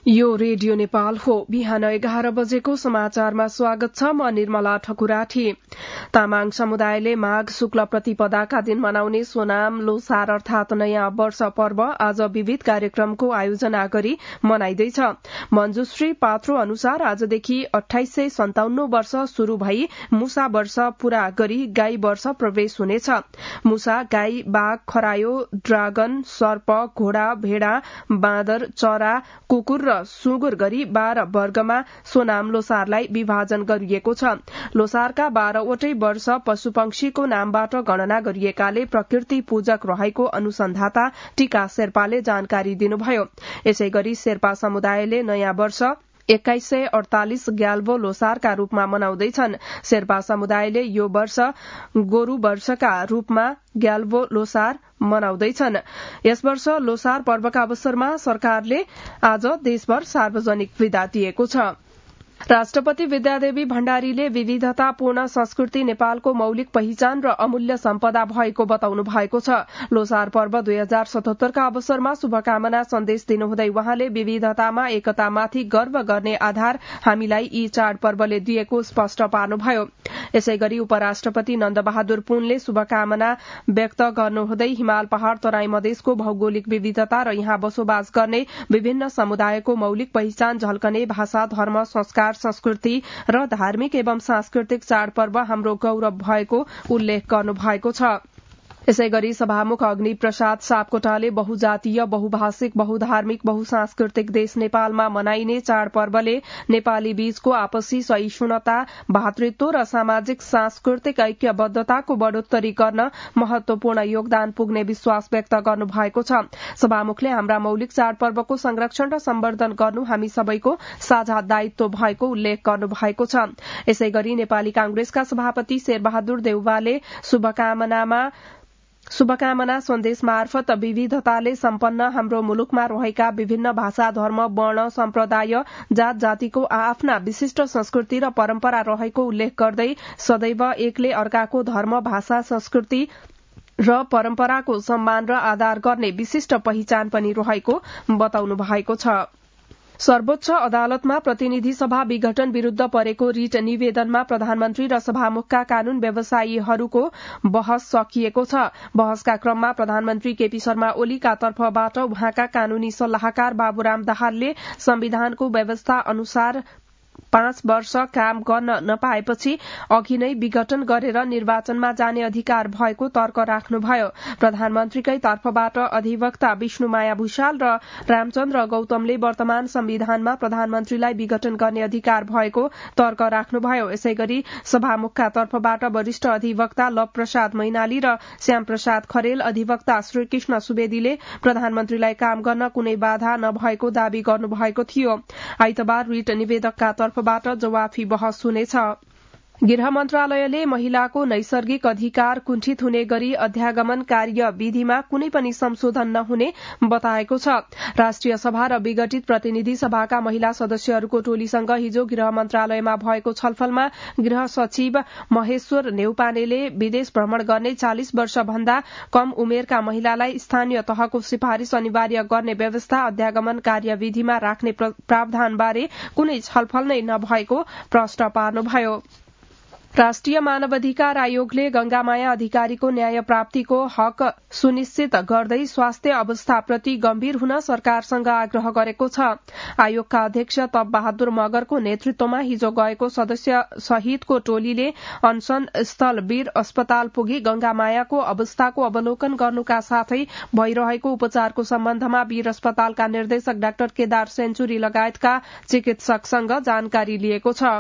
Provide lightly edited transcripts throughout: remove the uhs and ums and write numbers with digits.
यो रेडियो नेपाल हो। बिहान 11 बजेको समाचारमा स्वागत छ। म निर्मला ठकुराठी। तामाङ समुदायले माघ शुक्ल प्रतिपदाका दिन मनाउने सोनाम लोसार अर्थात नयाँ वर्ष पर्व आज विविध कार्यक्रमको आयोजना गरी मनाइँदैछ। मञ्जुश्री पात्रो अनुसार आजदेखि 2857 वर्ष शुरू भई मुसा वर्ष पूरा गरी गाई वर्ष प्रवेश हुनेछ। मुसा, गाई, बाघ, खरायो, ड्रागन, सर्प, घोडा, भेडा, बाँदर, चरा, कुकुर र सुँगुर गरी 12 वर्गमा सोनाम लोसारलाई विभाजन गरिएको छ। लोसारका 12वटै वर्ष पशुपक्षीको नामबाट गणना गरिएकाले प्रकृति पूजक रहेको अनुसन्धाता टीका शेर्पाले जानकारी दिनुभयो। यसै गरी शेर्पा समुदायले नयाँ वर्ष 2148 ग्याल्बो लोसारका रूपमा मनाउँदैछन्। शेर्पा समुदायले यो वर्ष गोरु वर्षका रूपमा ग्याल्बो लोसार मनाउँदैछन्। यस वर्ष लोसार पर्वका अवसरमा सरकारले आज देशभर सार्वजनिक विदा दिएको छ। राष्ट्रपति विद्यादेवी भण्डारीले विविधतापूर्ण संस्कृति नेपालको मौलिक पहिचान र अमूल्य सम्पदा भएको बताउनु भएको छ। लोसार पर्व 2077 का अवसरमा शुभकामना सन्देश दिनुहुँदै वहाँले विविधतामा एकतामाथि गर्व गर्ने आधार हामीलाई यी चाड पर्वले दिएको स्पष्ट पार्नुभयो। यसै गरी उपराष्ट्रपति नन्दबहादुर पुनले शुभकामना व्यक्त गर्नुहुँदै हिमाल पहाड़ तराई मधेसको भौगोलिक विविधता र यहाँ बसोबास गर्ने विभिन्न समुदायको मौलिक पहिचान झल्कने भाषा, धर्म, संस्कार, संस्कृति र धार्मिक एवं सांस्कृतिक चाडपर्व हाम्रो गौरव भएको उल्लेख गर्नुभएको छ। यसै गरी सभामुख अग्नि प्रसाद सापकोटाले बहुजातीय, बहुभाषिक, बहुधार्मिक, बहुसांस्कृतिक देश नेपालमा मनाइने चाडपर्वले नेपाली बीचको आपसी सहिष्णुता, भातृत्व र सामाजिक सांस्कृतिक ऐक्यबद्धताको बढ़ोत्तरी गर्न महत्वपूर्ण योगदान पुग्ने विश्वास व्यक्त गर्नुभएको छ। सभामुखले हाम्रा मौलिक चाडपर्वको संरक्षण र सम्वर्धन गर्नु हामी सबैको साझा दायित्व भएको उल्लेख गर्नुभएको छ। यसै गरी नेपाली कांग्रेसका सभापति शेरबहादुर देउवाले शुभकामना सन्देश मार्फत विविधताले सम्पन्न हाम्रो मुलुकमा रहेका विभिन्न भाषा, धर्म, वर्ण, सम्प्रदाय, जात जातिको आफ्ना विशिष्ट संस्कृति र परम्परा रहेको उल्लेख गर्दै सदैव एकले अर्काको धर्म, भाषा, संस्कृति र परम्पराको सम्मान र आदर गर्ने विशिष्ट पहिचान पनि रहेको बताउनु भएको छ। सर्वोच्च अदालतमा प्रतिनिधि सभा विघटन विरूद्ध परेको रिट निवेदनमा प्रधानमन्त्री र सभामुखका कानून व्यवसायीहरूको बहस सकिएको छ। बहसका क्रममा प्रधानमन्त्री केपी शर्मा ओलीका तर्फबाट उहाँका कानूनी सल्लाहकार बाबुराम दाहालले संविधानको व्यवस्था अनुसार 5 वर्ष काम गर्न नपाएपछि अघि नै विघटन गरेर निर्वाचनमा जाने अधिकार भएको तर्क राख्नुभयो। प्रधानमन्त्रीकै तर्फबाट अधिवक्ता विष्णुमाया भूषाल र रामचन्द्र गौतमले वर्तमान संविधानमा प्रधानमन्त्रीलाई विघटन गर्ने अधिकार भएको तर्क राख्नुभयो। यसै गरी सभामुखका तर्फबाट वरिष्ठ अधिवक्ता लव प्रसाद मैनाली र श्याम प्रसाद खरेल, अधिवक्ता श्रीकृष्ण सुवेदीले प्रधानमन्त्रीलाई काम गर्न कुनै बाधा नभएको दावी गर्नुभएको थियो। आइतबार रिट निवेदकका तर्फबाट जवाफी बहस हुनेछ। गृह मन्त्रालयले महिलाको नैसर्गिक अधिकार कुण्ठित हुने गरी अध्यागमन कार्य विधिमा कुनै पनि संशोधन नहुने बताएको छ। राष्ट्रिय सभा र विघटित प्रतिनिधि सभाका महिला सदस्यहरूको टोलीसँग हिजो गृह मन्त्रालयमा भएको छलफलमा गृह सचिव महेश्वर नेउपानेले विदेश भ्रमण गर्ने 40 वर्ष भन्दा कम उमेरका महिलालाई स्थानीय तहको सिफारिश अनिवार्य गर्ने व्यवस्था अध्यागमन कार्यविधिमा राख्ने प्रावधानबारे कुनै छलफल नै नभएको प्रश्न पार्नुभयो। राष्ट्रिय मानवाधिकार आयोगले गंगामाया अधिकारीको न्याय प्राप्तिको हक सुनिश्चित गर्दै स्वास्थ्य अवस्थाप्रति गम्भीर हुन सरकारसँग आग्रह गरेको छ। आयोगका अध्यक्ष तप बहादुर मगरको नेतृत्वमा हिजो गएको सदस्य सहितको टोलीले अनशन स्थल वीर अस्पताल पुगी गंगामायाको अवस्थाको अवलोकन गर्नुका साथै भइरहेको उपचारको सम्बन्धमा वीर अस्पतालका निर्देशक डाक्टर केदार सेन्चुरी लगायतका चिकित्सकसँग जानकारी लिएको छ।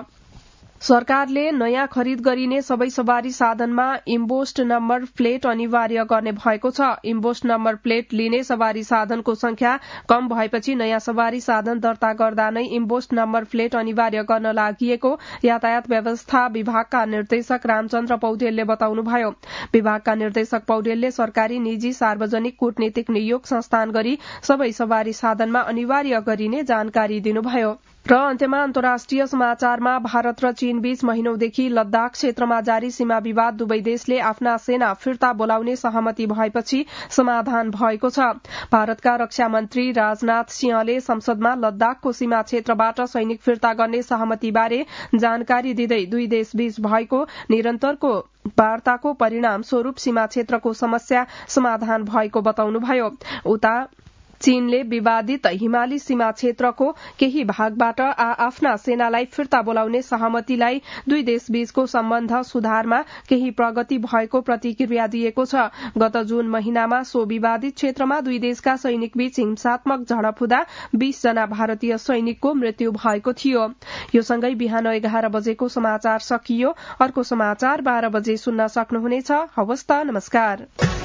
सरकारले नयाँ खरिद गरिने सबै सवारी साधनमा इम्बोस्ड नम्बर प्लेट अनिवार्य गर्ने भएको छ। इम्बोस्ड नम्बर प्लेट लिने सवारी साधनको संख्या कम भएपछि नयाँ सवारी साधन दर्ता गर्दा नै इम्बोस्ड नम्बर प्लेट अनिवार्य गर्न लागिएको यातायात व्यवस्था विभागका निर्देशक रामचन्द्र पौडेलले बताउनुभयो। विभागका निर्देशक पौडेलले सरकारी, निजी, सार्वजनिक, कूटनीतिक नियोग संस्थान गरी सबै सवारी साधनमा अनिवार्य गरिने जानकारी दिनुभयो। र अन्त्यमा अन्तर्राष्ट्रिय समाचारमा भारत र चीन बीच महिनौदेखि लद्दाख क्षेत्रमा जारी सीमा विवाद दुवै देशले आफ्ना सेना फिर्ता बोलाउने सहमति भएपछि समाधान भएको छ। भारतका रक्षा मन्त्री राजनाथ सिंहले संसदमा लद्दाखको सीमा क्षेत्रबाट सैनिक फिर्ता गर्ने सहमतिबारे जानकारी दिँदै दुई देशबीच भएको निरन्तरको वार्ताको परिणाम स्वरूप सीमा क्षेत्रको समस्या समाधान भएको बताउनुभयो। उता चीनले विवादित हिमाली सीमा क्षेत्रको केही भागबाट आफ्ना सेनालाई फिर्ता बोलाउने सहमतिलाई दुई देशबीचको सम्बन्ध सुधारमा केही प्रगति भएको प्रतिक्रिया दिएको छ। गत जुन महिनामा सो विवादित क्षेत्रमा दुई देशका सैनिकबीच हिंसात्मक झडप हुँदा 20 जना भारतीय सैनिकको मृत्यु भएको थियो। यो सँगै बिहान 11 बजेको समाचार सकियो। अर्को समाचार 12 बजे सुन्न सक्नुहुनेछ। हवस् त, नमस्कार।